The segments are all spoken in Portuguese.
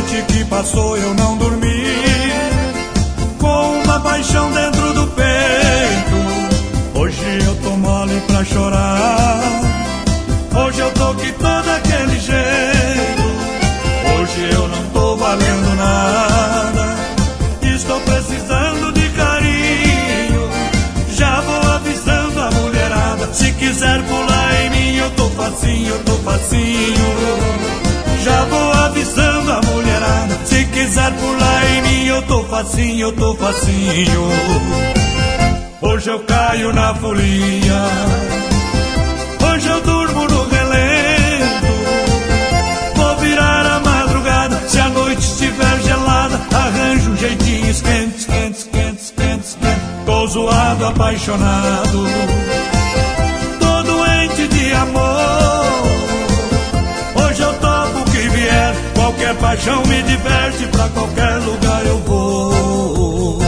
noite que passou eu não dormi, com uma paixão dentro do peito. Hoje eu tô mole pra chorar, hoje eu tô que tô daquele jeito. Hoje eu não tô valendo nada, estou precisando de carinho. Já vou avisando a mulherada, se quiser pular em mim eu tô facinho, eu tô facinho. Já vou avisando a mulherada, se quiser pular em mim eu tô facinho, eu tô facinho. Hoje eu caio na folia, hoje eu durmo no relento. Vou virar a madrugada, se a noite estiver gelada, arranjo um jeitinho esquente, esquente, esquente, esquente, esquente. Tô zoado, apaixonado, tô doente de amor. Hoje eu topo o que vier, qualquer paixão me diverte, pra qualquer lugar eu vou.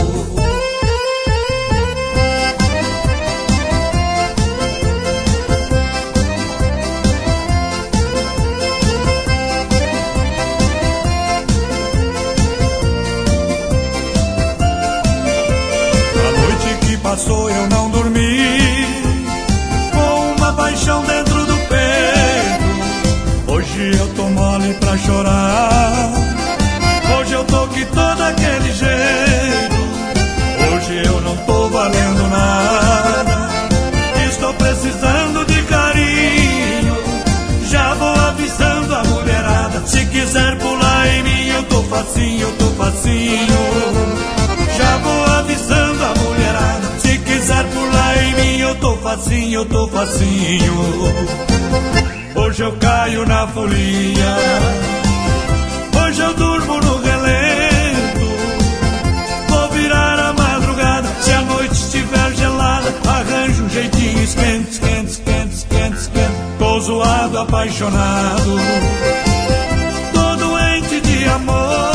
Passou eu não dormi, com uma paixão dentro do peito. Hoje eu tô mole pra chorar, hoje eu tô que tô daquele jeito. Hoje eu não tô valendo nada, estou precisando de carinho. Já vou avisando a mulherada, se quiser pular em mim eu tô facinho, eu tô facinho. Já vou avisando a mulherada, se quiser pular em mim eu tô facinho, eu tô facinho. Hoje eu caio na folia, hoje eu durmo no relento. Vou virar a madrugada, se a noite estiver gelada, arranjo um jeitinho esquente, esquente, esquente, esquente, esquente. Tô zoado, apaixonado, tô doente de amor.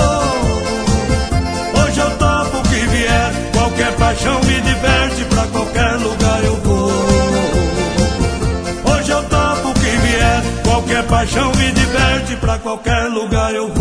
Qualquer paixão me diverte, pra qualquer lugar eu vou. Hoje eu topo o que vier, qualquer paixão me diverte, pra qualquer lugar eu vou.